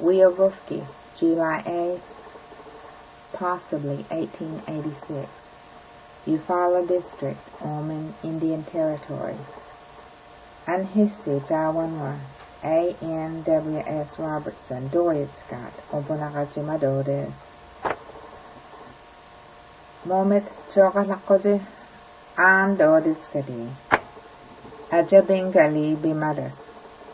Wielgufki, July 8, possibly 1886. Eufaula District, Oman, Indian Territory. Anhissi Jawanwa, A.N.W.S. Robertson, Doyetskat, Obunagajimadores. Momit Chogalakoji, An Doditskadi. Ajabingali Bimadas.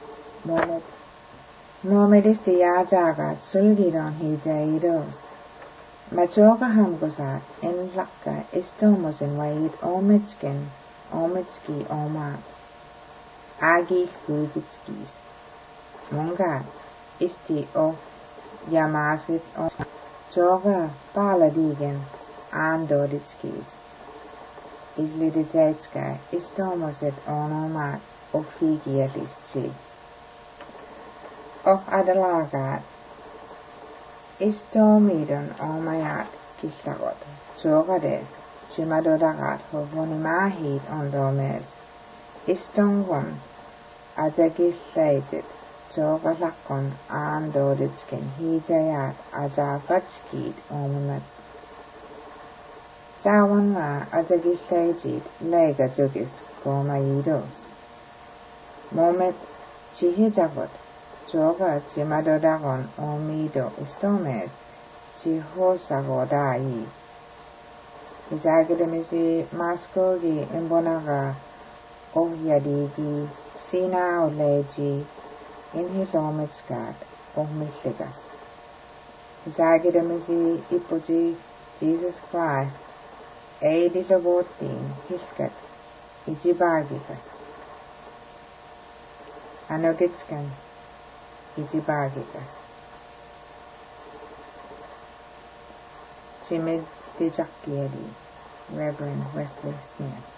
Momidis Diajagat, Sulgidon Hijaidos. Majoga Hamgozat, in Lakka, Istomos in Waid, Omitski, Omat. Agi Buzitskis. Mungat, Isti O Yamasit O Joga Paladigan, Andoditskis. Izliditska, Istomosit Onomat, Ofigialischi. Of Adalagat, Istomidon Omayat, Kislagot, Jogades, Chimadodagat, Hovonimahid Ondomes, Istongon, Ajagislajit, Jogalakon, Andoditskin, Hijayat, Ajagatskid, Omimats. Jawanwa, Ajagislajit, Lega Jogis, Gomaidos. Moment, Chihijagot, Joga, Chimadodagon, Omido, Istomes, Chihosagodai. Izagidamisi, Maskogi, Imbonaga, Ohyadigi, Sina Oleji, Inhilomitskat, Ohmiligas. Izagidamisi, Ipoji, Jesus Christ, Eidilobotin, Hilkat, Ijibagikas. Anogitskan, Ijibagikas. Chimidijakiedi, Reverend Wesley Smith.